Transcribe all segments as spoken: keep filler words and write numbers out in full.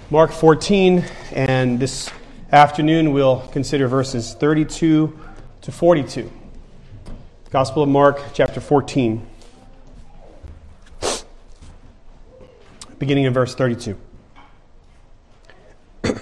Mark fourteen, and this afternoon we'll consider verses thirty-two to forty-two. Gospel of Mark, chapter fourteen, beginning in verse thirty-two. The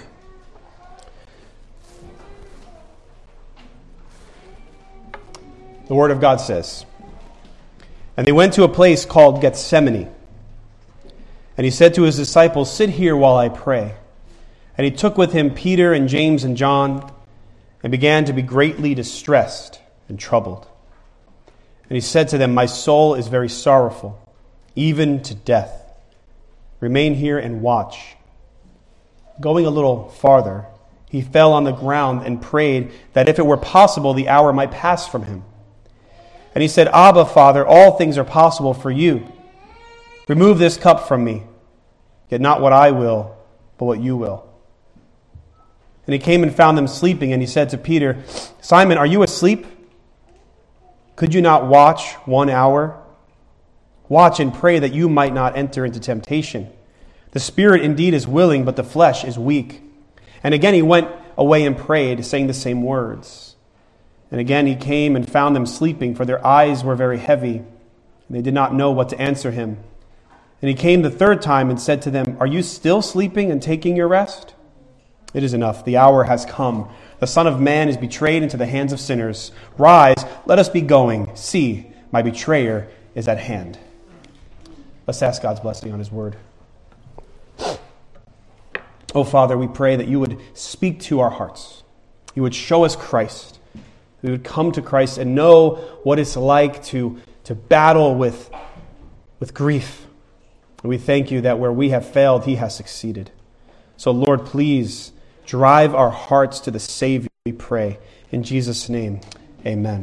Word of God says, "And they went to a place called Gethsemane. And he said to his disciples, 'Sit here while I pray.' And he took with him Peter and James and John, and began to be greatly distressed and troubled. And he said to them, 'My soul is very sorrowful, even to death. Remain here and watch.' Going a little farther, he fell on the ground and prayed that if it were possible, the hour might pass from him. And he said, 'Abba, Father, all things are possible for you. Remove this cup from me, yet not what I will, but what you will.' And he came and found them sleeping, and he said to Peter, 'Simon, are you asleep? Could you not watch one hour? Watch and pray that you might not enter into temptation. The spirit indeed is willing, but the flesh is weak.' And again he went away and prayed, saying the same words. And again he came and found them sleeping, for their eyes were very heavy, and they did not know what to answer him. And he came the third time and said to them, 'Are you still sleeping and taking your rest? It is enough. The hour has come. The Son of Man is betrayed into the hands of sinners. Rise, let us be going. See, my betrayer is at hand.'" Let's ask God's blessing on his word. Oh, Father, we pray that you would speak to our hearts. You would show us Christ. We would come to Christ and know what it's like to, to battle with, with grief. And we thank you that where we have failed, he has succeeded. So, Lord, please drive our hearts to the Savior, we pray. In Jesus' name, amen.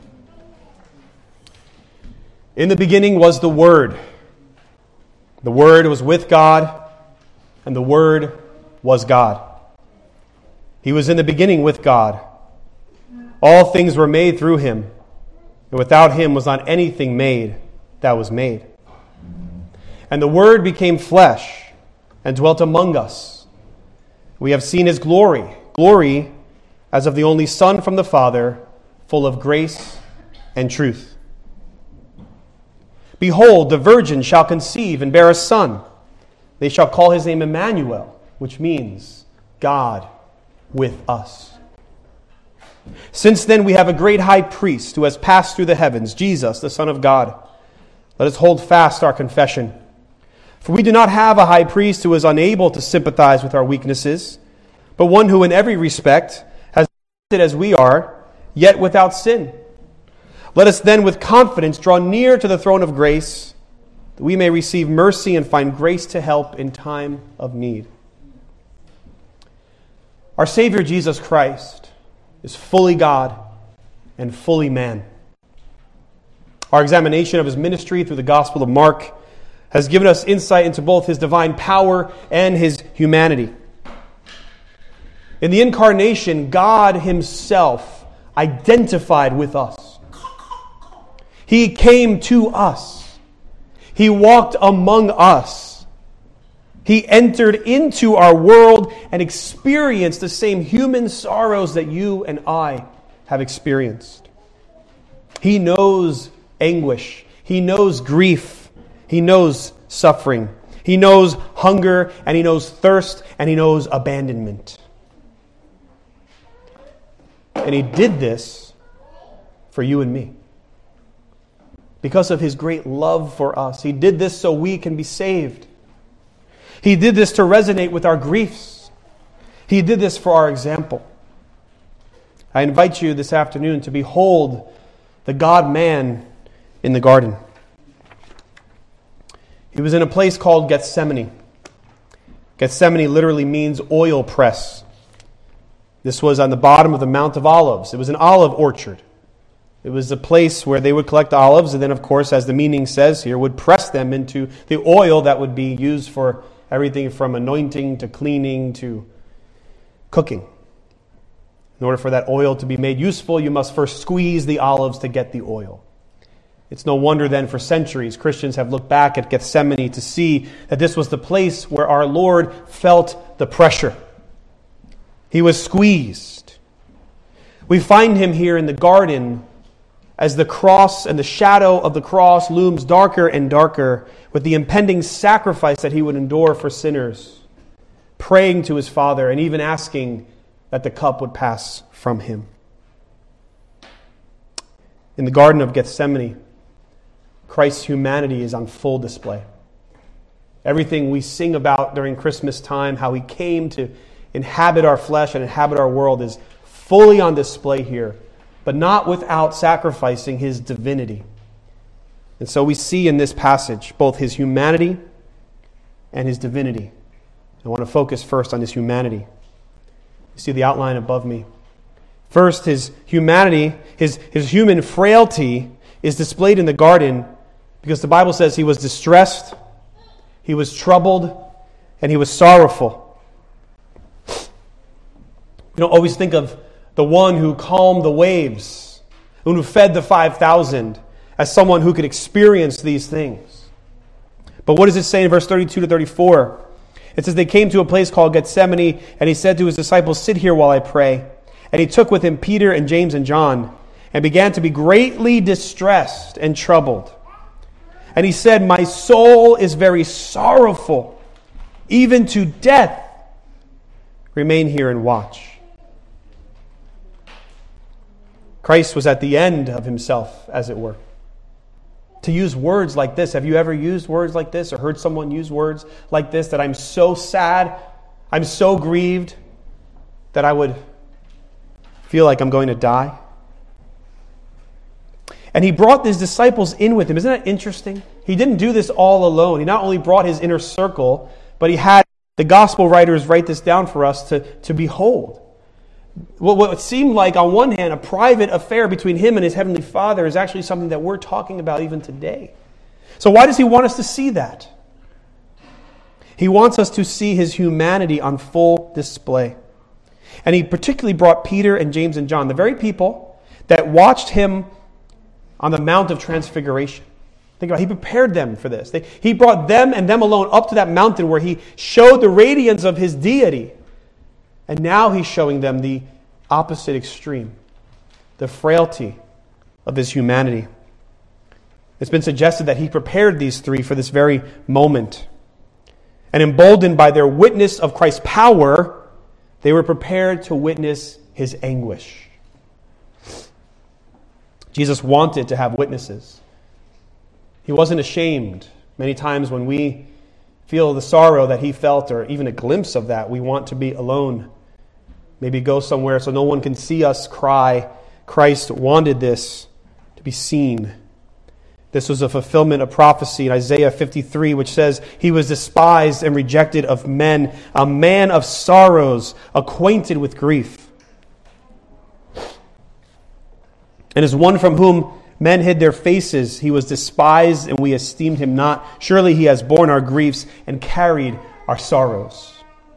In the beginning was the Word. The Word was with God, and the Word was God. He was in the beginning with God. All things were made through him, and without him was not anything made that was made. And the Word became flesh and dwelt among us. We have seen his glory, glory as of the only Son from the Father, full of grace and truth. Behold, the virgin shall conceive and bear a son. They shall call his name Emmanuel, which means God with us. Since then we have a great high priest who has passed through the heavens, Jesus, the Son of God. Let us hold fast our confession. For we do not have a high priest who is unable to sympathize with our weaknesses, but one who in every respect has acted as we are, yet without sin. Let us then with confidence draw near to the throne of grace, that we may receive mercy and find grace to help in time of need. Our Savior Jesus Christ is fully God and fully man. Our examination of his ministry through the Gospel of Mark has given us insight into both his divine power and his humanity. In the incarnation, God himself identified with us. He came to us. He walked among us. He entered into our world and experienced the same human sorrows that you and I have experienced. He knows anguish. He knows grief. He knows suffering. He knows hunger, and he knows thirst, and he knows abandonment. And he did this for you and me. Because of his great love for us. He did this so we can be saved. He did this to resonate with our griefs. He did this for our example. I invite you this afternoon to behold the God-man in the garden. He was in a place called Gethsemane. Gethsemane literally means oil press. This was on the bottom of the Mount of Olives. It was an olive orchard. It was a place where they would collect olives and then, of course, as the meaning says here, would press them into the oil that would be used for everything from anointing to cleaning to cooking. In order for that oil to be made useful, you must first squeeze the olives to get the oil. It's no wonder then for centuries Christians have looked back at Gethsemane to see that this was the place where our Lord felt the pressure. He was squeezed. We find him here in the garden as the cross and the shadow of the cross looms darker and darker with the impending sacrifice that he would endure for sinners, praying to his Father and even asking that the cup would pass from him. In the Garden of Gethsemane, Christ's humanity is on full display. Everything we sing about during Christmas time, how he came to inhabit our flesh and inhabit our world, is fully on display here, but not without sacrificing his divinity. And so we see in this passage both his humanity and his divinity. I want to focus first on his humanity. You see the outline above me. First, his humanity, his, his human frailty is displayed in the garden because the Bible says he was distressed, he was troubled, and he was sorrowful. You don't always think of the one who calmed the waves, who fed the five thousand, as someone who could experience these things. But what does it say in verse thirty-two to thirty-four? It says, they came to a place called Gethsemane, and he said to his disciples, sit here while I pray. And he took with him Peter and James and John, and began to be greatly distressed and troubled. And he said, my soul is very sorrowful, even to death. Remain here and watch. Christ was at the end of himself, as it were. To use words like this, have you ever used words like this or heard someone use words like this, that I'm so sad, I'm so grieved that I would feel like I'm going to die? And he brought his disciples in with him. Isn't that interesting? He didn't do this all alone. He not only brought his inner circle, but he had the gospel writers write this down for us to, to behold. What seemed like, on one hand, a private affair between him and his heavenly Father is actually something that we're talking about even today. So why does he want us to see that? He wants us to see his humanity on full display. And he particularly brought Peter and James and John, the very people that watched him on the Mount of Transfiguration. Think about it. He prepared them for this. They, he brought them and them alone up to that mountain where he showed the radiance of his deity. And now he's showing them the opposite extreme, the frailty of his humanity. It's been suggested that he prepared these three for this very moment. And emboldened by their witness of Christ's power, they were prepared to witness his anguish. Jesus wanted to have witnesses. He wasn't ashamed. Many times when we feel the sorrow that he felt, or even a glimpse of that, we want to be alone. Maybe go somewhere so no one can see us cry. Christ wanted this to be seen. This was a fulfillment of prophecy in Isaiah fifty-three, which says, he was despised and rejected of men, a man of sorrows, acquainted with grief. And as one from whom men hid their faces, he was despised and we esteemed him not. Surely he has borne our griefs and carried our sorrows.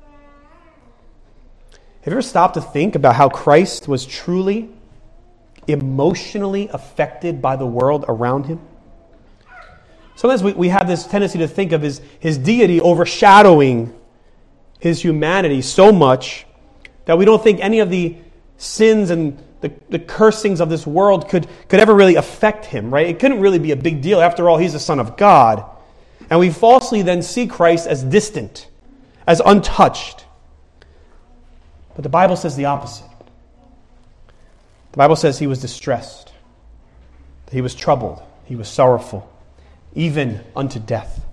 Have you ever stopped to think about how Christ was truly emotionally affected by the world around him? Sometimes we, we have this tendency to think of his, his deity overshadowing his humanity so much that we don't think any of the sins and the, the cursings of this world could, could ever really affect him, right? It couldn't really be a big deal. After all, he's the Son of God. And we falsely then see Christ as distant, as untouched. But the Bible says the opposite. The Bible says he was distressed, that he was troubled, he was sorrowful, even unto death.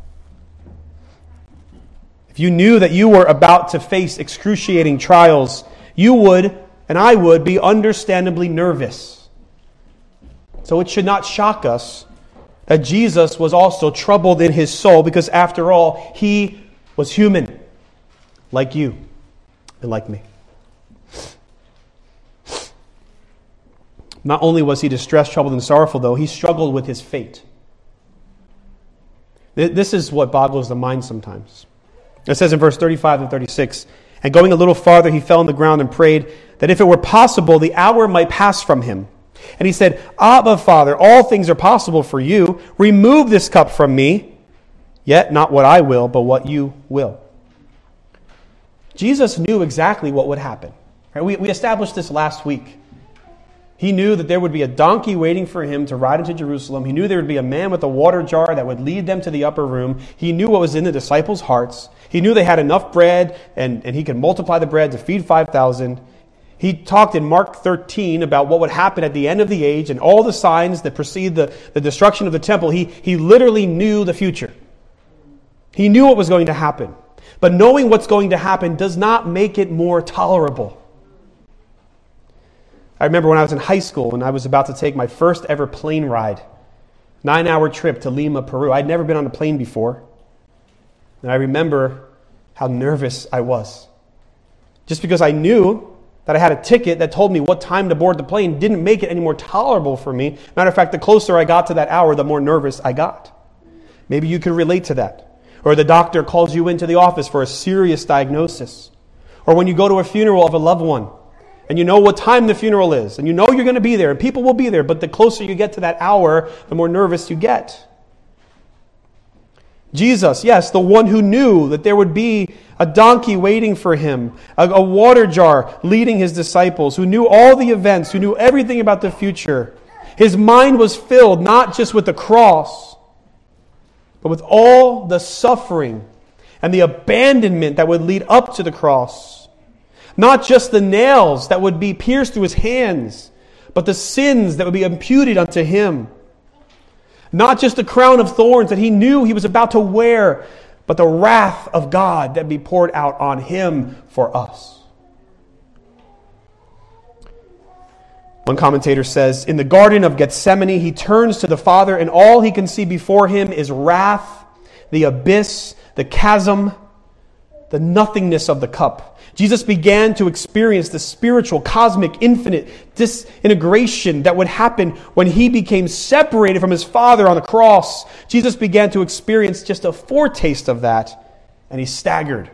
If you knew that you were about to face excruciating trials, you would, and I would, be understandably nervous. So it should not shock us that Jesus was also troubled in his soul, because after all, he was human, like you and like me. Not only was he distressed, troubled, and sorrowful, though, he struggled with his fate. This is what boggles the mind sometimes. It says in verse thirty-five and thirty-six, and going a little farther, he fell on the ground and prayed that if it were possible, the hour might pass from him. And he said, Abba, Father, all things are possible for you. Remove this cup from me, yet not what I will, but what you will. Jesus knew exactly what would happen. Right? We, we established this last week. He knew that there would be a donkey waiting for him to ride into Jerusalem. He knew there would be a man with a water jar that would lead them to the upper room. He knew what was in the disciples' hearts. He knew they had enough bread, and, and he could multiply the bread to feed five thousand. He talked in Mark thirteen about what would happen at the end of the age and all the signs that precede the, the destruction of the temple. He, he literally knew the future. He knew what was going to happen. But knowing what's going to happen does not make it more tolerable. I remember when I was in high school and I was about to take my first ever plane ride. Nine-hour trip to Lima, Peru. I'd never been on a plane before. And I remember how nervous I was. Just because I knew that I had a ticket that told me what time to board the plane didn't make it any more tolerable for me. Matter of fact, the closer I got to that hour, the more nervous I got. Maybe you could relate to that. Or the doctor calls you into the office for a serious diagnosis. Or when you go to a funeral of a loved one, and you know what time the funeral is, and you know you're going to be there, and people will be there, but the closer you get to that hour, the more nervous you get. Jesus, yes, the one who knew that there would be a donkey waiting for him, a, a water jar leading his disciples, who knew all the events, who knew everything about the future. His mind was filled not just with the cross, but with all the suffering and the abandonment that would lead up to the cross. Not just the nails that would be pierced through his hands, but the sins that would be imputed unto him. Not just the crown of thorns that he knew he was about to wear, but the wrath of God that be poured out on him for us. One commentator says, in the Garden of Gethsemane, he turns to the Father, and all he can see before him is wrath, the abyss, the chasm, the nothingness of the cup. Jesus began to experience the spiritual, cosmic, infinite disintegration that would happen when he became separated from his Father on the cross. Jesus began to experience just a foretaste of that, and he staggered.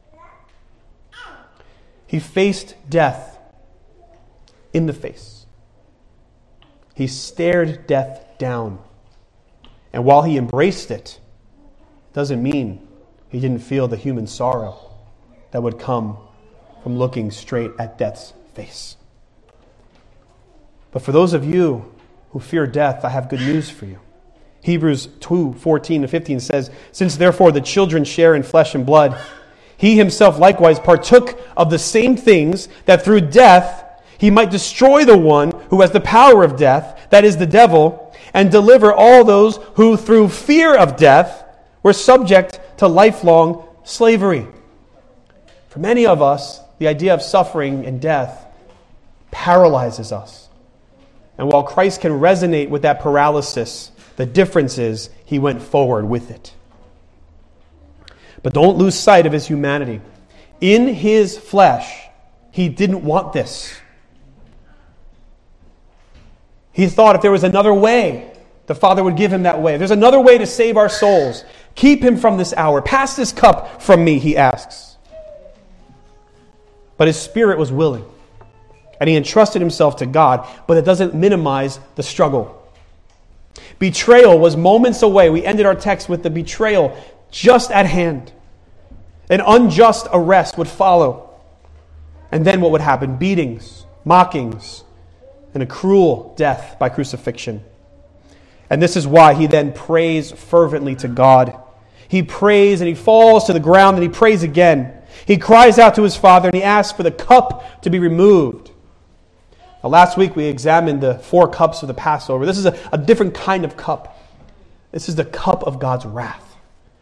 He faced death in the face. He stared death down. And while he embraced it, doesn't mean he didn't feel the human sorrow that would come from looking straight at death's face. But for those of you who fear death, I have good news for you. Hebrews two, fourteen to fifteen says, since therefore the children share in flesh and blood, he himself likewise partook of the same things, that through death he might destroy the one who has the power of death, that is the devil, and deliver all those who through fear of death were subject to lifelong slavery. For many of us, the idea of suffering and death paralyzes us. And while Christ can resonate with that paralysis, the difference is he went forward with it. But don't lose sight of his humanity. In his flesh, he didn't want this. He thought if there was another way, the Father would give him that way. If there's another way to save our souls, keep him from this hour. Pass this cup from me, he asks. But his spirit was willing. And he entrusted himself to God. But it doesn't minimize the struggle. Betrayal was moments away. We ended our text with the betrayal just at hand. An unjust arrest would follow. And then what would happen? Beatings, mockings, and a cruel death by crucifixion. And this is why he then prays fervently to God. He prays and he falls to the ground and he prays again. He cries out to his Father and he asks for the cup to be removed. Now, last week we examined the four cups of the Passover. This is a, a different kind of cup. This is the cup of God's wrath.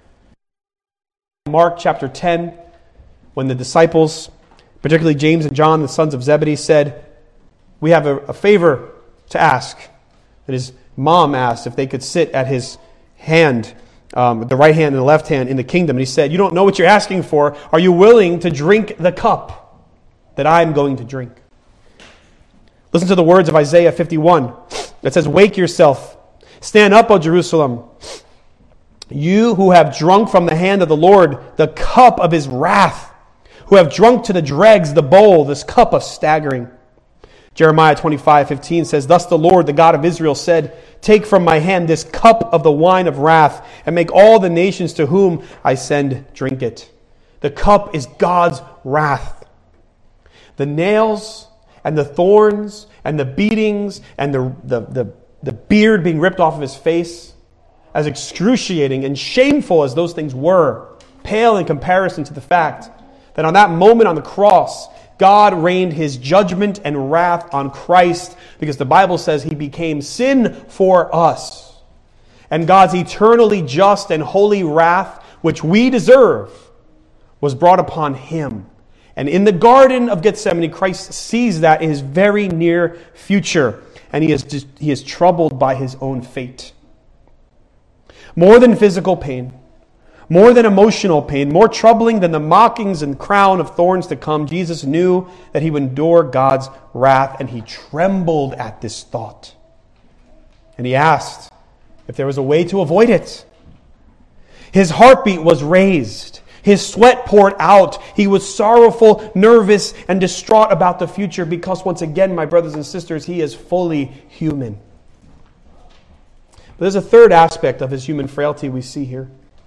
Mark chapter ten, when the disciples, particularly James and John, the sons of Zebedee, said, we have a, a favor to ask. And his mom asked if they could sit at his hand, Um, the right hand and the left hand in the kingdom. And he said, you don't know what you're asking for. Are you willing to drink the cup that I'm going to drink? Listen to the words of Isaiah fifty-one. It says, wake yourself. Stand up, O Jerusalem. You who have drunk from the hand of the Lord the cup of his wrath, who have drunk to the dregs the bowl, this cup of staggering. Jeremiah twenty-five fifteen says, "Thus the Lord, the God of Israel, said, Take from my hand this cup of the wine of wrath, and make all the nations to whom I send drink it." The cup is God's wrath. The nails and the thorns and the beatings and the, the, the, the beard being ripped off of his face, as excruciating and shameful as those things were, pale in comparison to the fact that on that moment on the cross, God rained his judgment and wrath on Christ, because the Bible says he became sin for us. And God's eternally just and holy wrath, which we deserve, was brought upon him. And in the Garden of Gethsemane, Christ sees that in his very near future, and he is just, he is troubled by his own fate. More than physical pain, more than emotional pain, more troubling than the mockings and crown of thorns to come, Jesus knew that he would endure God's wrath, and he trembled at this thought. And he asked if there was a way to avoid it. His heartbeat was raised. His sweat poured out. He was sorrowful, nervous, and distraught about the future because, once again, my brothers and sisters, he is fully human. But there's a third aspect of his human frailty we see here.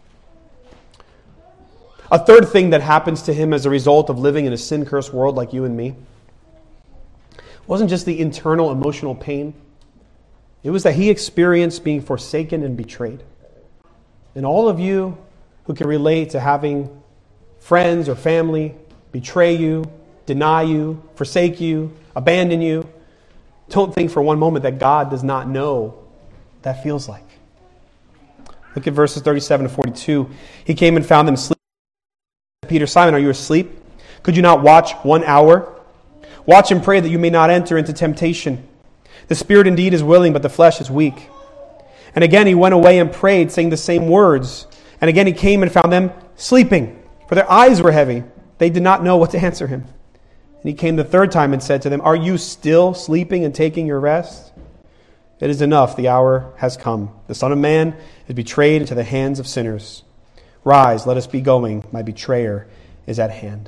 A third thing that happens to him as a result of living in a sin-cursed world like you and me wasn't just the internal emotional pain. It was that he experienced being forsaken and betrayed. And all of you who can relate to having friends or family betray you, deny you, forsake you, abandon you, don't think for one moment that God does not know what that feels like. Look at verses thirty-seven to forty-two. He came and found them sleeping. Peter, Simon, are you asleep? Could you not watch one hour? Watch and pray that you may not enter into temptation. The spirit indeed is willing, but the flesh is weak. And again he went away and prayed, saying the same words. And again he came and found them sleeping, for their eyes were heavy. They did not know what to answer him. And he came the third time and said to them, "Are you still sleeping and taking your rest? It is enough, the hour has come. The Son of Man is betrayed into the hands of sinners. Rise, let us be going. My betrayer is at hand."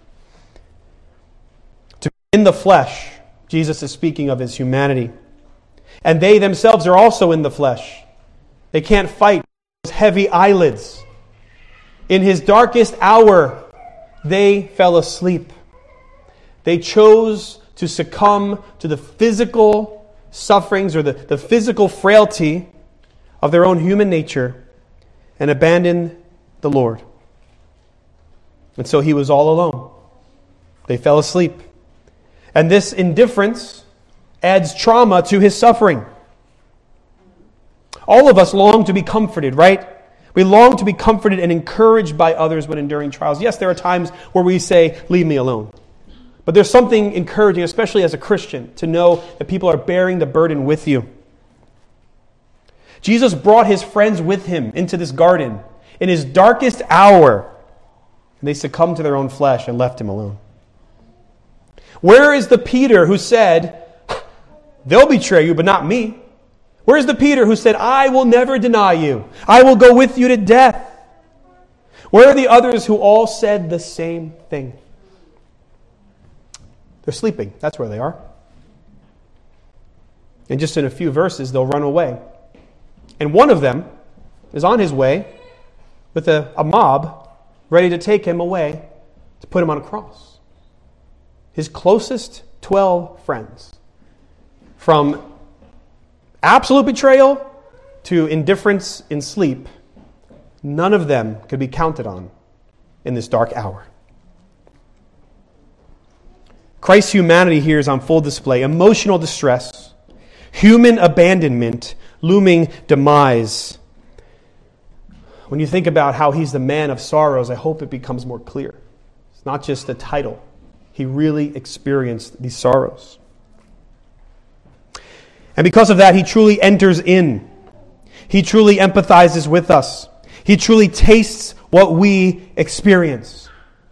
To be in the flesh, Jesus is speaking of his humanity. And they themselves are also in the flesh. They can't fight those heavy eyelids. In his darkest hour, they fell asleep. They chose to succumb to the physical sufferings or the, the physical frailty of their own human nature and abandon the Lord. And so he was all alone. They fell asleep. And this indifference adds trauma to his suffering. All of us long to be comforted, right? We long to be comforted and encouraged by others when enduring trials. Yes, there are times where we say, "Leave me alone." But there's something encouraging, especially as a Christian, to know that people are bearing the burden with you. Jesus brought his friends with him into this garden in his darkest hour, and they succumbed to their own flesh and left him alone. Where is the Peter who said, "They'll betray you, but not me"? Where's the Peter who said, "I will never deny you. I will go with you to death"? Where are the others who all said the same thing? They're sleeping. That's where they are. And just in a few verses, they'll run away. And one of them is on his way with a, a mob ready to take him away to put him on a cross. His closest twelve friends. From absolute betrayal to indifference in sleep, none of them could be counted on in this dark hour. Christ's humanity here is on full display. Emotional distress, human abandonment, looming demise. When you think about how he's the man of sorrows, I hope it becomes more clear. It's not just a title. He really experienced these sorrows. And because of that, he truly enters in. He truly empathizes with us. He truly tastes what we experience.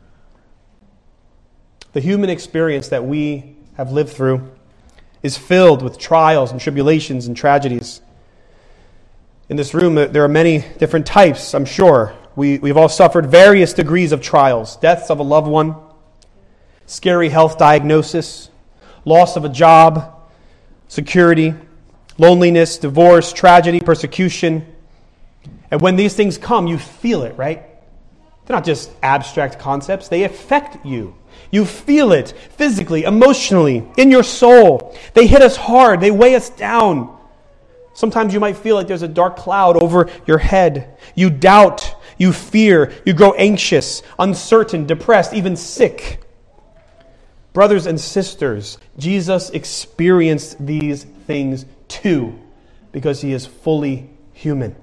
The human experience that we have lived through is filled with trials and tribulations and tragedies. In this room, there are many different types, I'm sure. We, we've all suffered various degrees of trials. Deaths of a loved one, scary health diagnosis, loss of a job, security, loneliness, divorce, tragedy, persecution. And when these things come, you feel it, right? They're not just abstract concepts. They affect you. You feel it physically, emotionally, in your soul. They hit us hard. They weigh us down. Sometimes you might feel like there's a dark cloud over your head. You doubt. You fear. You grow anxious, uncertain, depressed, even sick. Brothers and sisters, Jesus experienced these things too, because he is fully human.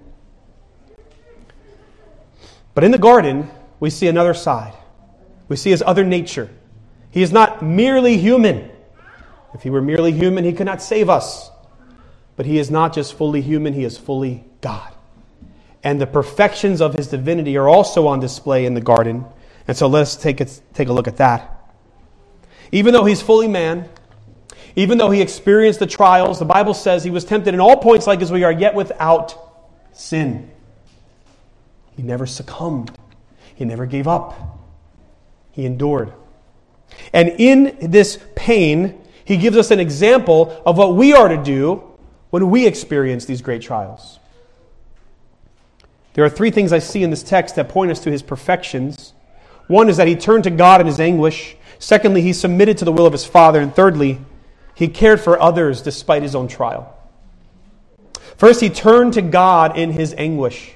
But in the garden, we see another side. We see his other nature. He is not merely human. If he were merely human, he could not save us. But he is not just fully human, he is fully God. And the perfections of his divinity are also on display in the garden. And so let's take, it, take a look at that. Even though he's fully man, even though he experienced the trials, the Bible says he was tempted in all points like as we are, yet without sin. He never succumbed. He never gave up. He endured. And in this pain, he gives us an example of what we are to do when we experience these great trials. There are three things I see in this text that point us to his perfections. One is that he turned to God in his anguish. Secondly, he submitted to the will of his Father. And thirdly, he cared for others despite his own trial. First, he turned to God in his anguish.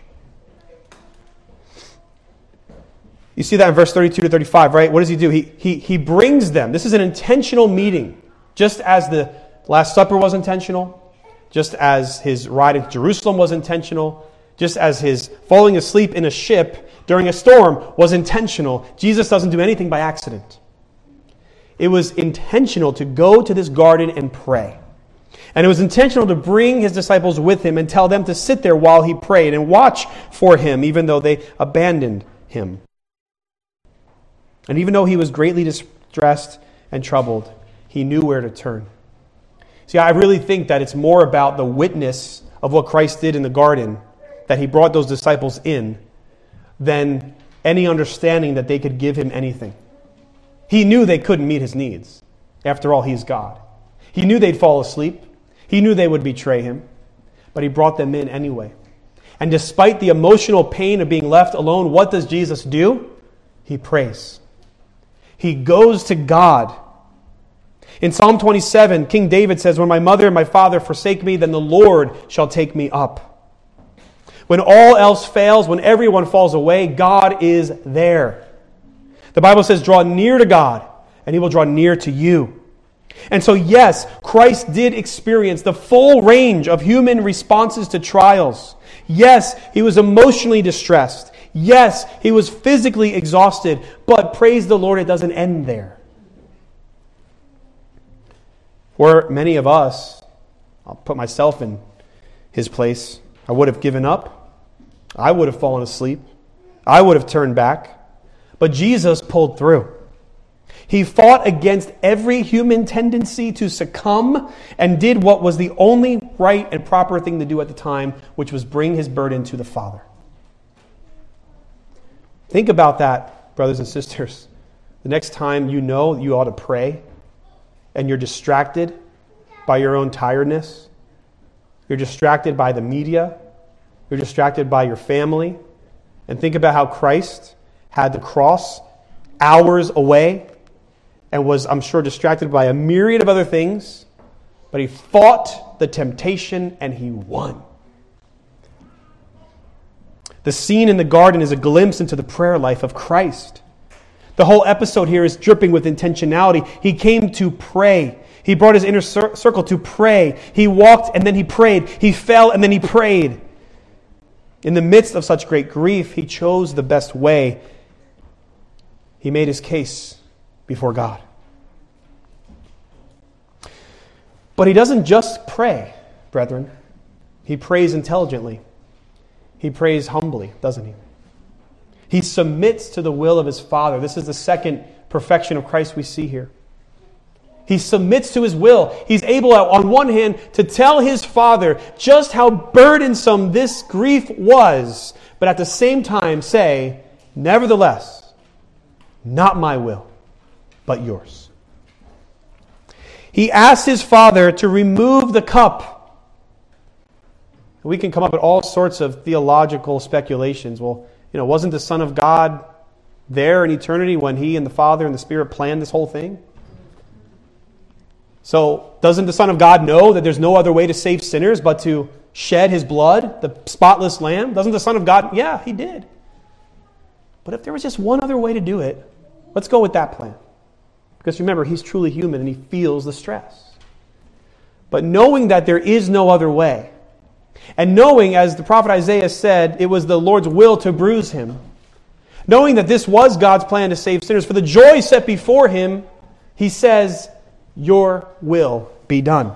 You see that in verse thirty-two to thirty-five, right? What does he do? He, he, he brings them. This is an intentional meeting. Just as the Last Supper was intentional, just as his ride into Jerusalem was intentional, just as his falling asleep in a ship during a storm was intentional, Jesus doesn't do anything by accident. It was intentional to go to this garden and pray. And it was intentional to bring his disciples with him and tell them to sit there while he prayed and watch for him, even though they abandoned him. And even though he was greatly distressed and troubled, he knew where to turn. See, I really think that it's more about the witness of what Christ did in the garden, that he brought those disciples in, than any understanding that they could give him anything. He knew they couldn't meet his needs. After all, he's God. He knew they'd fall asleep. He knew they would betray him. But he brought them in anyway. And despite the emotional pain of being left alone, what does Jesus do? He prays. He goes to God. In Psalm twenty-seven, King David says, "When my mother and my father forsake me, then the Lord shall take me up." When all else fails, when everyone falls away, God is there. The Bible says, "Draw near to God, and he will draw near to you." And so, yes, Christ did experience the full range of human responses to trials. Yes, he was emotionally distressed. Yes, he was physically exhausted. But praise the Lord, it doesn't end there. For many of us, I'll put myself in his place, I would have given up. I would have fallen asleep. I would have turned back. But Jesus pulled through. He fought against every human tendency to succumb and did what was the only right and proper thing to do at the time, which was bring his burden to the Father. Think about that, brothers and sisters. The next time you know you ought to pray and you're distracted by your own tiredness, you're distracted by the media, you're distracted by your family, and think about how Christ had the cross hours away and was, I'm sure, distracted by a myriad of other things, but he fought the temptation and he won. The scene in the garden is a glimpse into the prayer life of Christ. The whole episode here is dripping with intentionality. He came to pray. He brought his inner cir- circle to pray. He walked and then he prayed. He fell and then he prayed. In the midst of such great grief, he chose the best way. He made his case before God. But he doesn't just pray, brethren. He prays intelligently. He prays humbly, doesn't he? He submits to the will of his Father. This is the second perfection of Christ we see here. He submits to his will. He's able, on one hand, to tell his Father just how burdensome this grief was, but at the same time say, "Nevertheless, not my will, but yours." He asked his Father to remove the cup. We can come up with all sorts of theological speculations. Well, you know, wasn't the Son of God there in eternity when He and the Father and the Spirit planned this whole thing? So, doesn't the Son of God know that there's no other way to save sinners but to shed His blood, the spotless Lamb? Doesn't the Son of God? Yeah, He did. But if there was just one other way to do it, let's go with that plan. Because remember, He's truly human and He feels the stress. But knowing that there is no other way, and knowing, as the prophet Isaiah said, it was the Lord's will to bruise Him, knowing that this was God's plan to save sinners, for the joy set before Him, He says, your will be done.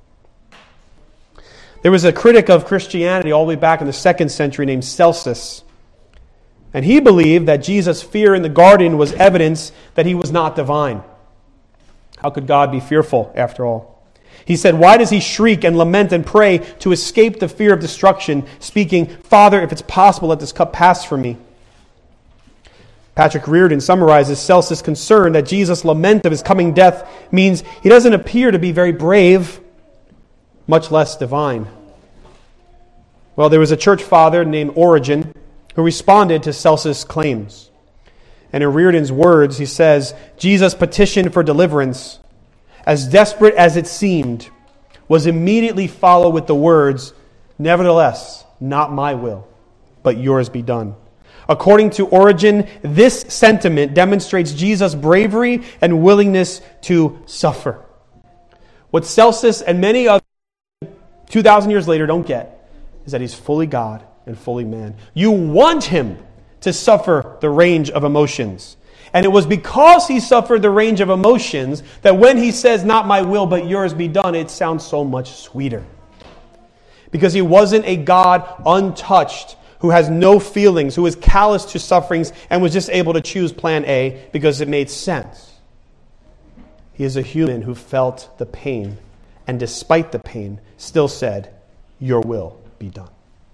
There was a critic of Christianity all the way back in the second century named Celsus. And he believed that Jesus' fear in the garden was evidence that He was not divine. How could God be fearful, after all? He said, why does He shriek and lament and pray to escape the fear of destruction, speaking, Father, if it's possible, let this cup pass from me? Patrick Reardon summarizes Celsus' concern that Jesus' lament of His coming death means He doesn't appear to be very brave, much less divine. Well, there was a church father named Origen who responded to Celsus' claims. And in Reardon's words, he says, Jesus' petition for deliverance, as desperate as it seemed, was immediately followed with the words, nevertheless, not my will, but yours be done. According to Origen, this sentiment demonstrates Jesus' bravery and willingness to suffer. What Celsus and many others two thousand years later don't get is that He's fully God and fully man. You want Him to suffer the range of emotions. And it was because He suffered the range of emotions that when He says, not my will, but yours be done, it sounds so much sweeter. Because He wasn't a God untouched, who has no feelings, who is callous to sufferings, and was just able to choose plan A because it made sense. He is a human who felt the pain, and despite the pain, still said, your will be done.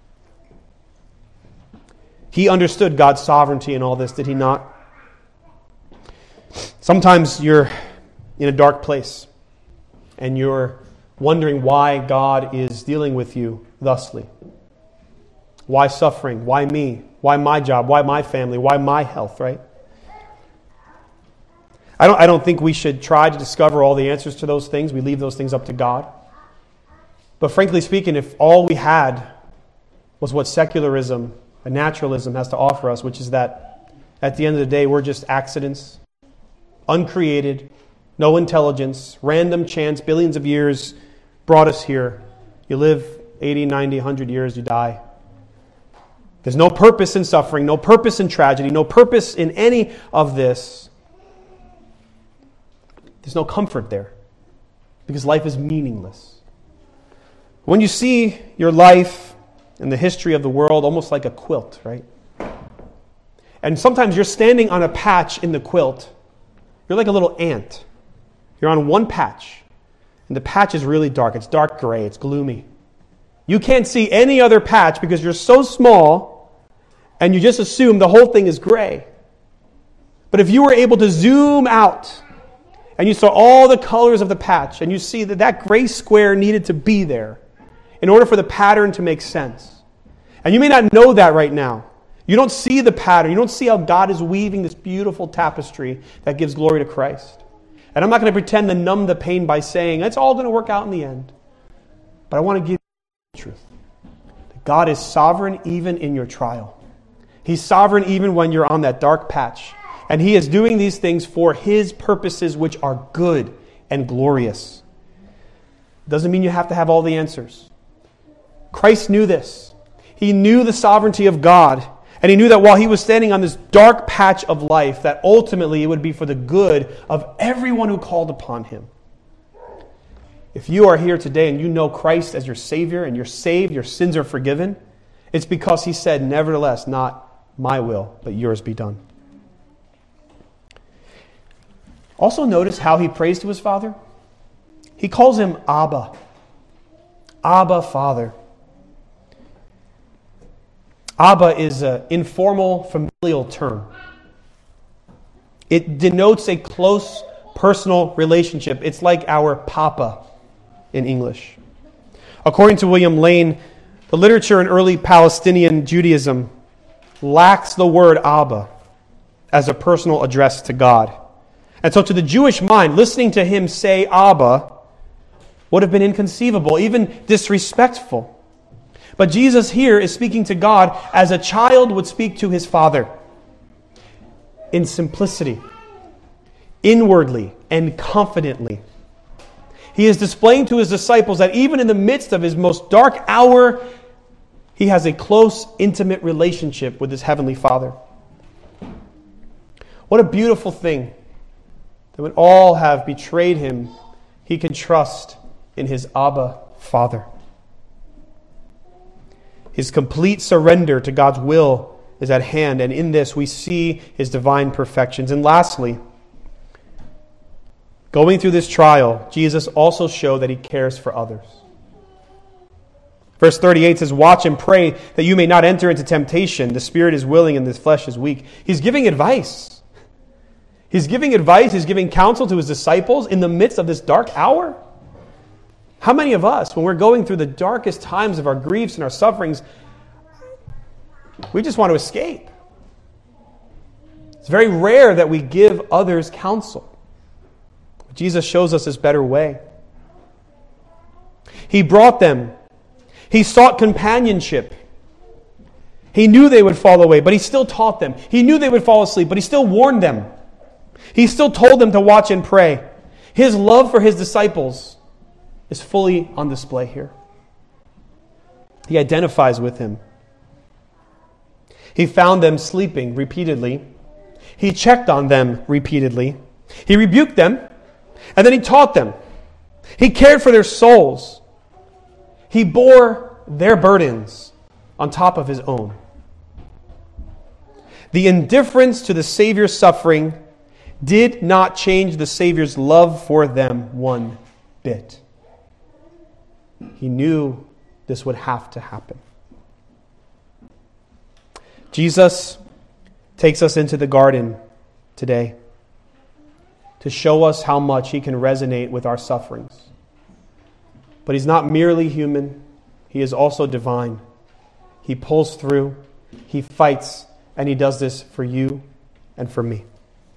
He understood God's sovereignty in all this, did He not? Sometimes you're in a dark place, and you're wondering why God is dealing with you thusly. Why suffering? Why me? Why my job? Why my family? Why my health, right? I don't, I don't think we should try to discover all the answers to those things. We leave those things up to God. But frankly speaking, if all we had was what secularism and naturalism has to offer us, which is that at the end of the day, we're just accidents, uncreated, no intelligence, random chance, billions of years brought us here. You live eighty, ninety, one hundred years, you die. There's no purpose in suffering, no purpose in tragedy, no purpose in any of this. There's no comfort there because life is meaningless. When you see your life and the history of the world almost like a quilt, right? And sometimes you're standing on a patch in the quilt. You're like a little ant. You're on one patch, and the patch is really dark. It's dark gray. It's gloomy. You can't see any other patch because you're so small, and you just assume the whole thing is gray. But if you were able to zoom out, and you saw all the colors of the patch, and you see that that gray square needed to be there in order for the pattern to make sense. And you may not know that right now. You don't see the pattern. You don't see how God is weaving this beautiful tapestry that gives glory to Christ. And I'm not going to pretend to numb the pain by saying it's all going to work out in the end. But I want to give you the truth. That God is sovereign even in your trial. He's sovereign even when you're on that dark patch. And He is doing these things for His purposes, which are good and glorious. Doesn't mean you have to have all the answers. Christ knew this. He knew the sovereignty of God. And He knew that while He was standing on this dark patch of life, that ultimately it would be for the good of everyone who called upon Him. If you are here today and you know Christ as your Savior and you're saved, your sins are forgiven, it's because He said, nevertheless, not my will, but yours be done. Also notice how He prays to His Father. He calls Him Abba. Abba, Father. Abba is an informal, familial term. It denotes a close personal relationship. It's like our Papa in English. According to William Lane, the literature in early Palestinian Judaism lacks the word Abba as a personal address to God. And so to the Jewish mind, listening to him say Abba would have been inconceivable, even disrespectful. But Jesus here is speaking to God as a child would speak to his father, in simplicity, inwardly, and confidently. He is displaying to his disciples that even in the midst of his most dark hour, he has a close, intimate relationship with his heavenly Father. What a beautiful thing that when all have betrayed him, he can trust in his Abba Father. His complete surrender to God's will is at hand, and in this we see his divine perfections. And lastly, going through this trial, Jesus also showed that he cares for others. Verse thirty-eight says, "Watch and pray that you may not enter into temptation. The spirit is willing and the flesh is weak." He's giving advice. He's giving advice. He's giving counsel to his disciples in the midst of this dark hour. How many of us, when we're going through the darkest times of our griefs and our sufferings, we just want to escape? It's very rare that we give others counsel. Jesus shows us this better way. He brought them. He sought companionship. He knew they would fall away, but he still taught them. He knew they would fall asleep, but he still warned them. He still told them to watch and pray. His love for his disciples is fully on display here. He identifies with him. He found them sleeping repeatedly. He checked on them repeatedly. He rebuked them, and then he taught them. He cared for their souls. He bore their burdens on top of his own. The indifference to the Savior's suffering did not change the Savior's love for them one bit. He knew this would have to happen. Jesus takes us into the garden today to show us how much he can resonate with our sufferings. But he's not merely human. He is also divine. He pulls through, he fights, and he does this for you and for me.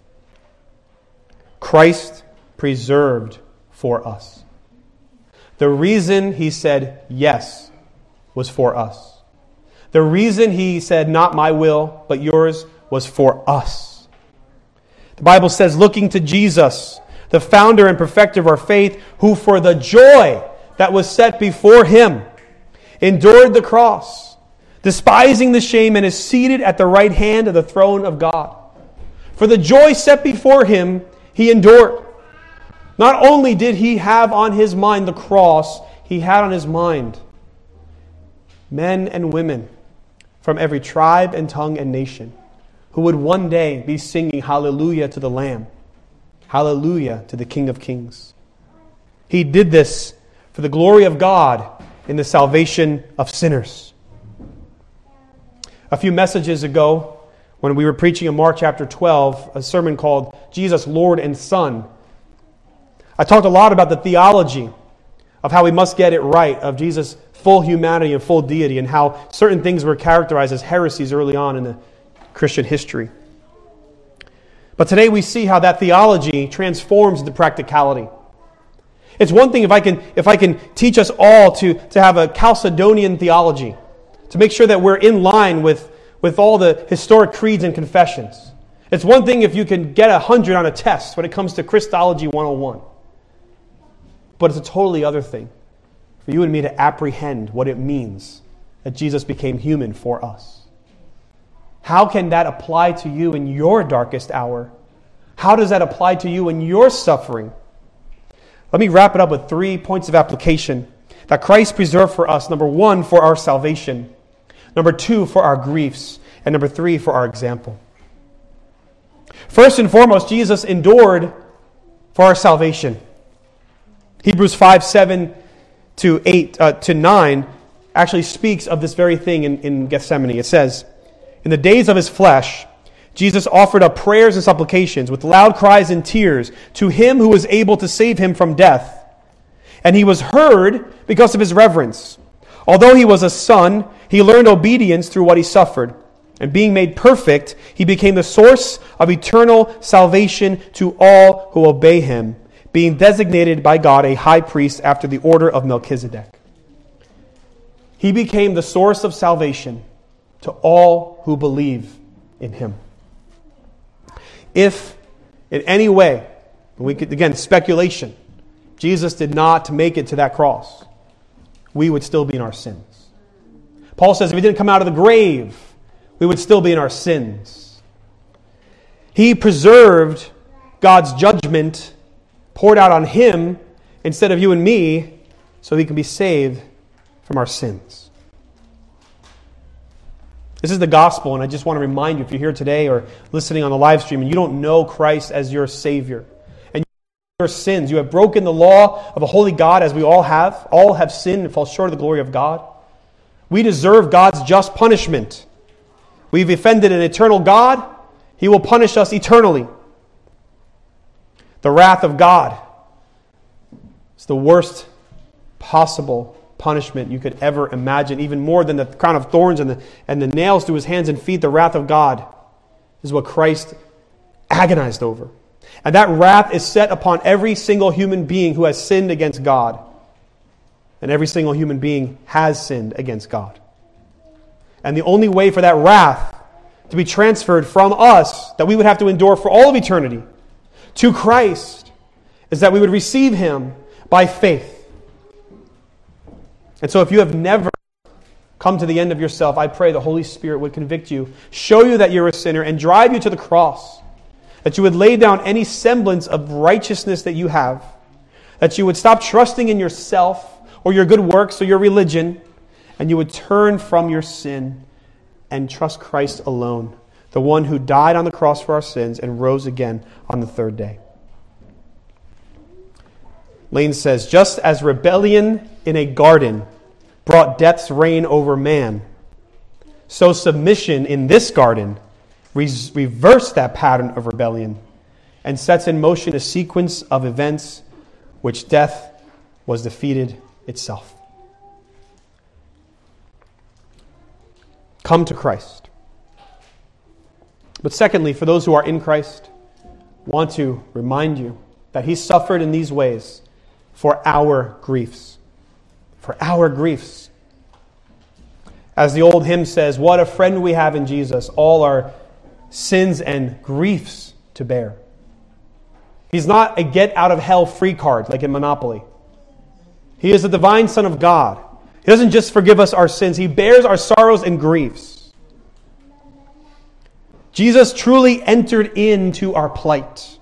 Christ preserved for us. The reason he said yes was for us. The reason he said, "Not my will, but yours," was for us. The Bible says, looking to Jesus, the founder and perfecter of our faith, who for the joy that was set before him endured the cross, despising the shame, and is seated at the right hand of the throne of God. For the joy set before him, he endured. Not only did he have on his mind the cross, he had on his mind men and women from every tribe and tongue and nation who would one day be singing hallelujah to the Lamb, hallelujah to the King of Kings. He did this for the glory of God in the salvation of sinners. A few messages ago, when we were preaching in Mark chapter twelve, a sermon called Jesus, Lord and Son, I talked a lot about the theology of how we must get it right, of Jesus' full humanity and full deity, and how certain things were characterized as heresies early on in the Christian history. But today we see how that theology transforms into practicality. It's one thing if I can if I can teach us all to, to have a Chalcedonian theology, to make sure that we're in line with, with all the historic creeds and confessions. It's one thing if you can get a hundred on a test when it comes to Christology one oh one. But it's a totally other thing for you and me to apprehend what it means that Jesus became human for us. How can that apply to you in your darkest hour? How does that apply to you in your suffering? Let me wrap it up with three points of application that Christ preserved for us. Number one, for our salvation. Number two, for our griefs. And number three, for our example. First and foremost, Jesus endured for our salvation. Hebrews five, seven to eight uh, to nine actually speaks of this very thing in, in Gethsemane. It says, "In the days of his flesh, Jesus offered up prayers and supplications with loud cries and tears to him who was able to save him from death. And he was heard because of his reverence. Although he was a son, he learned obedience through what he suffered. And being made perfect, he became the source of eternal salvation to all who obey him, being designated by God a high priest after the order of Melchizedek. He became the source of salvation to all who believe in him. If in any way, we could, again, speculation, Jesus did not make it to that cross, we would still be in our sins. Paul says if he didn't come out of the grave, we would still be in our sins. He preserved God's judgment poured out on him instead of you and me so he can be saved from our sins. This is the gospel, and I just want to remind you, if you're here today or listening on the live stream and you don't know Christ as your Savior, and your sins, you have broken the law of a holy God, as we all have. All have sinned and fall short of the glory of God. We deserve God's just punishment. We've offended an eternal God. He will punish us eternally. The wrath of God is the worst possible punishment you could ever imagine. Even more than the crown of thorns and the, and the nails through his hands and feet, the wrath of God is what Christ agonized over. And that wrath is set upon every single human being who has sinned against God. And every single human being has sinned against God. And the only way for that wrath to be transferred from us, that we would have to endure for all of eternity, to Christ, is that we would receive him by faith. And so if you have never come to the end of yourself, I pray the Holy Spirit would convict you, show you that you're a sinner, and drive you to the cross. That you would lay down any semblance of righteousness that you have. That you would stop trusting in yourself or your good works or your religion, and you would turn from your sin and trust Christ alone, the one who died on the cross for our sins and rose again on the third day. Lane says, just as rebellion in a garden brought death's reign over man, so submission in this garden re- reversed that pattern of rebellion and sets in motion a sequence of events which death was defeated itself. Come to Christ. But secondly, for those who are in Christ, I want to remind you that he suffered in these ways for our griefs. For our griefs. As the old hymn says, what a friend we have in Jesus, all our sins and griefs to bear. He's not a get-out-of-hell free card like in Monopoly. He is the divine Son of God. He doesn't just forgive us our sins. He bears our sorrows and griefs. Jesus truly entered into our plight.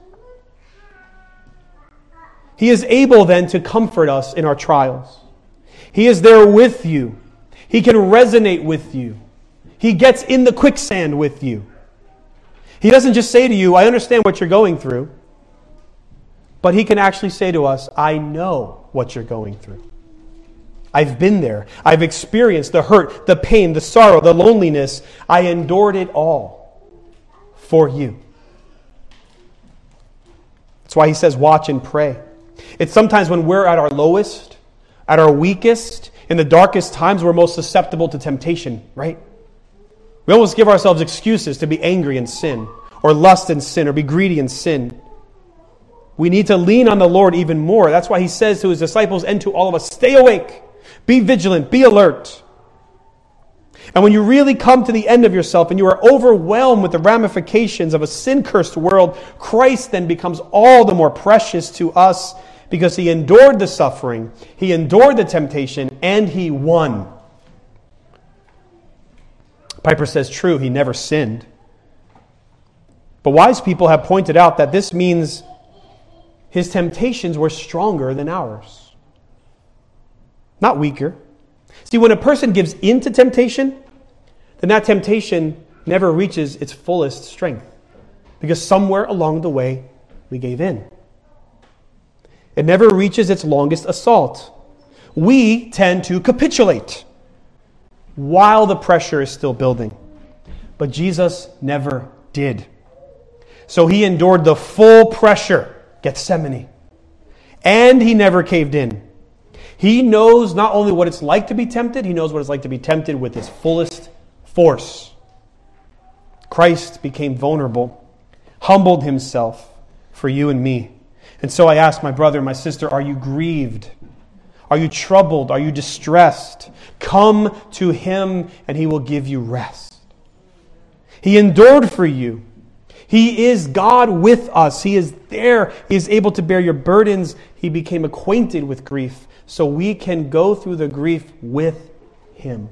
He is able then to comfort us in our trials. He is there with you. He can resonate with you. He gets in the quicksand with you. He doesn't just say to you, I understand what you're going through. But he can actually say to us, I know what you're going through. I've been there. I've experienced the hurt, the pain, the sorrow, the loneliness. I endured it all for you. That's why he says, watch and pray. It's sometimes when we're at our lowest, at our weakest, in the darkest times, we're most susceptible to temptation, right? We almost give ourselves excuses to be angry and sin, or lust and sin, or be greedy and sin. We need to lean on the Lord even more. That's why he says to his disciples and to all of us, stay awake. Be vigilant, be alert. And when you really come to the end of yourself and you are overwhelmed with the ramifications of a sin-cursed world, Christ then becomes all the more precious to us because he endured the suffering, he endured the temptation, and he won. Piper says, true, he never sinned. But wise people have pointed out that this means his temptations were stronger than ours. Not weaker. See, when a person gives in to temptation, then that temptation never reaches its fullest strength. Because somewhere along the way, we gave in. It never reaches its longest assault. We tend to capitulate while the pressure is still building. But Jesus never did. So he endured the full pressure, Gethsemane, and he never caved in. He knows not only what it's like to be tempted, he knows what it's like to be tempted with his fullest force. Christ became vulnerable, humbled himself for you and me. And so I ask my brother and my sister, are you grieved? Are you troubled? Are you distressed? Come to him and he will give you rest. He endured for you. He is God with us. He is there. He is able to bear your burdens. He became acquainted with grief so we can go through the grief with him.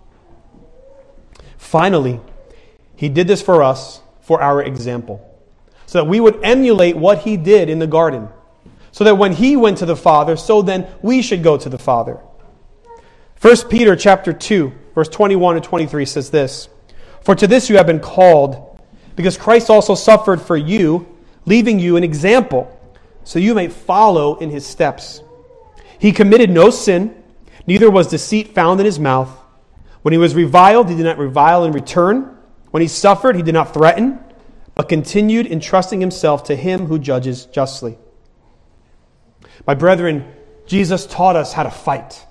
Finally, he did this for us for our example, so that we would emulate what he did in the garden, so that when he went to the Father, so then we should go to the Father. First Peter chapter two, verse twenty-one and twenty-three says this, "For to this you have been called, because Christ also suffered for you, leaving you an example, so you may follow in his steps. He committed no sin, neither was deceit found in his mouth. When he was reviled, he did not revile in return. When he suffered, he did not threaten, but continued entrusting himself to him who judges justly." My brethren, Jesus taught us how to fight.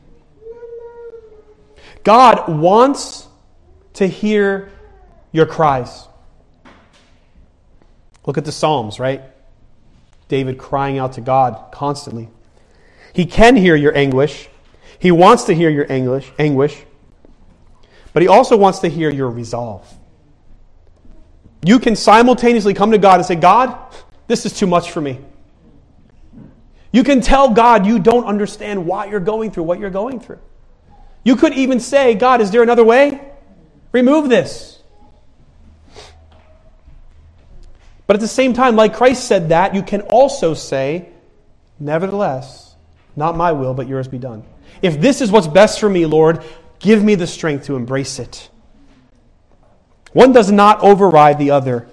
God wants to hear your cries. Look at the Psalms, right? David crying out to God constantly. He can hear your anguish. He wants to hear your anguish, anguish. But he also wants to hear your resolve. You can simultaneously come to God and say, God, this is too much for me. You can tell God you don't understand why you're going through what you're going through. You could even say, God, is there another way? Remove this. But at the same time, like Christ said that, you can also say, nevertheless, not my will, but yours be done. If this is what's best for me, Lord, give me the strength to embrace it. One does not override the other.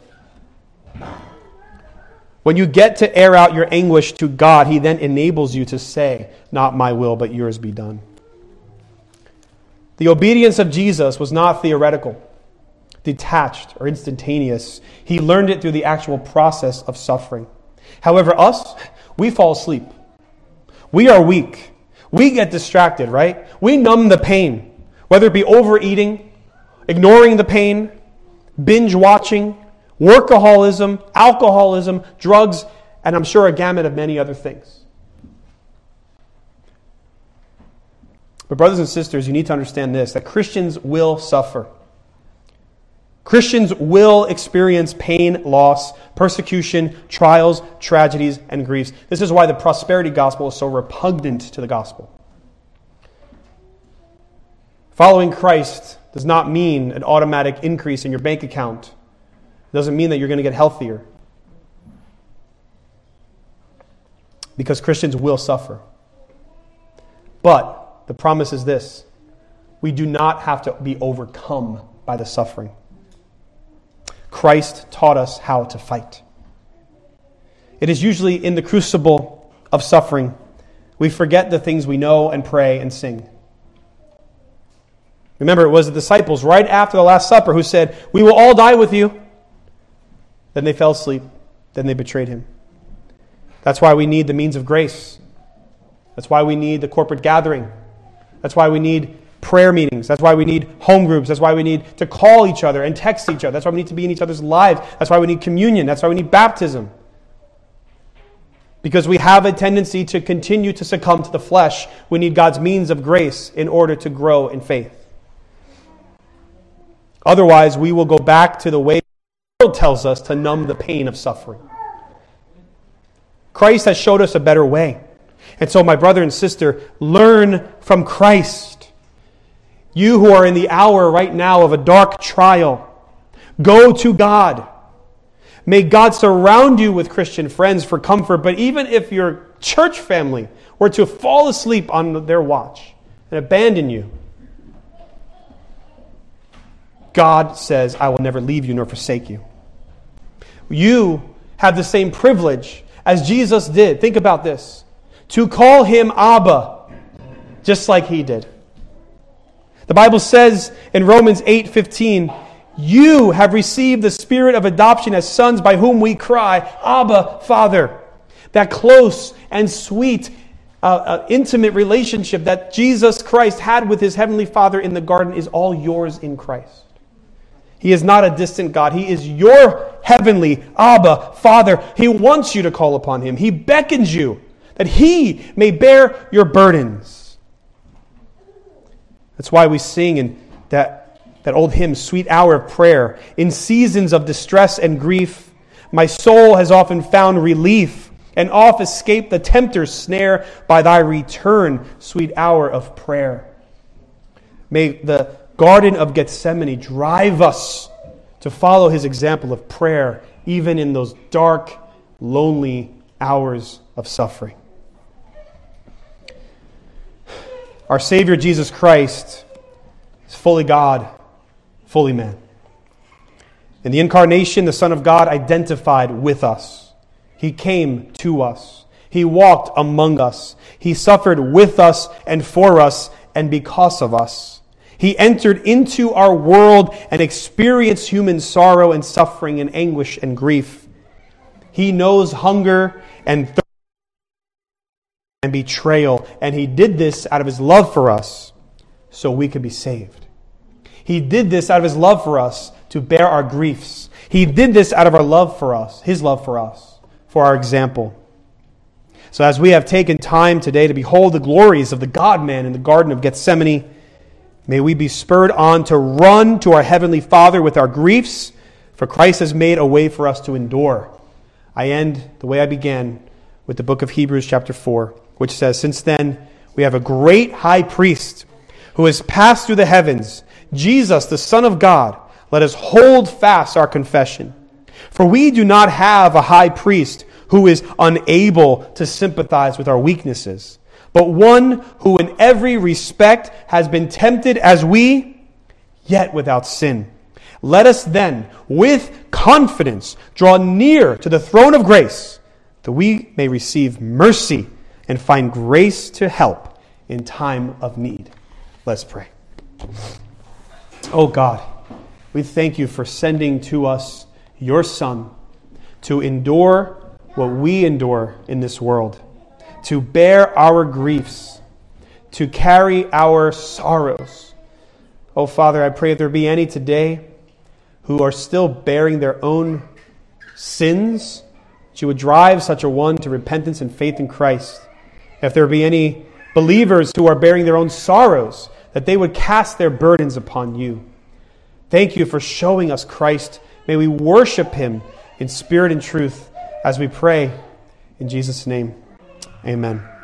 When you get to air out your anguish to God, he then enables you to say, not my will, but yours be done. The obedience of Jesus was not theoretical, detached, or instantaneous. He learned it through the actual process of suffering. However, us, we fall asleep. We are weak. We get distracted, right? We numb the pain, whether it be overeating, ignoring the pain, binge watching, workaholism, alcoholism, drugs, and I'm sure a gamut of many other things. But brothers and sisters, you need to understand this, that Christians will suffer. Christians will experience pain, loss, persecution, trials, tragedies, and griefs. This is why the prosperity gospel is so repugnant to the gospel. Following Christ does not mean an automatic increase in your bank account. It doesn't mean that you're going to get healthier. Because Christians will suffer. But the promise is this: we do not have to be overcome by the suffering. Christ taught us how to fight. It is usually in the crucible of suffering we forget the things we know and pray and sing. Remember, it was the disciples right after the Last Supper who said, "We will all die with you." Then they fell asleep. Then they betrayed him. That's why we need the means of grace. That's why we need the corporate gathering. That's why we need prayer meetings. That's why we need home groups. That's why we need to call each other and text each other. That's why we need to be in each other's lives. That's why we need communion. That's why we need baptism. Because we have a tendency to continue to succumb to the flesh. We need God's means of grace in order to grow in faith. Otherwise, we will go back to the way the world tells us to numb the pain of suffering. Christ has showed us a better way. And so, my brother and sister, learn from Christ. You who are in the hour right now of a dark trial, go to God. May God surround you with Christian friends for comfort. But even if your church family were to fall asleep on their watch and abandon you, God says, "I will never leave you nor forsake you." You have the same privilege as Jesus did. Think about this. To call him Abba, just like he did. The Bible says in Romans eight fifteen, You have received the Spirit of adoption as sons, by whom we cry, Abba, Father. That close and sweet, uh, uh, intimate relationship that Jesus Christ had with his heavenly Father in the garden is all yours in Christ. He is not a distant God. He is your heavenly Abba, Father. He wants you to call upon him. He beckons you that he may bear your burdens. That's why we sing in that That old hymn, Sweet Hour of Prayer. In seasons of distress and grief, my soul has often found relief, and oft escaped the tempter's snare by thy return, sweet hour of prayer. May the Garden of Gethsemane drive us to follow his example of prayer, even in those dark, lonely hours of suffering. Our Savior Jesus Christ is fully God, fully man. In the incarnation, the Son of God identified with us. He came to us. He walked among us. He suffered with us and for us and because of us. He entered into our world and experienced human sorrow and suffering and anguish and grief. He knows hunger and thirst and betrayal, and he did this out of his love for us so we could be saved. He did this out of his love for us to bear our griefs. He did this out of our love for us, his love for us, for our example. So as we have taken time today to behold the glories of the God-man in the Garden of Gethsemane, may we be spurred on to run to our Heavenly Father with our griefs, for Christ has made a way for us to endure. I end the way I began with the book of Hebrews chapter four, which says, Since then we have a great high priest who has passed through the heavens, Jesus, the Son of God. Let us hold fast our confession. For we do not have a high priest who is unable to sympathize with our weaknesses, but one who in every respect has been tempted as we, yet without sin. Let us then, with confidence, draw near to the throne of grace, that we may receive mercy and find grace to help in time of need. Let's pray. Oh God, we thank you for sending to us your Son to endure what we endure in this world, to bear our griefs, to carry our sorrows. Oh Father, I pray if there be any today who are still bearing their own sins, that you would drive such a one to repentance and faith in Christ. If there be any believers who are bearing their own sorrows, that they would cast their burdens upon you. Thank you for showing us Christ. May we worship him in spirit and truth as we pray. In Jesus' name, amen.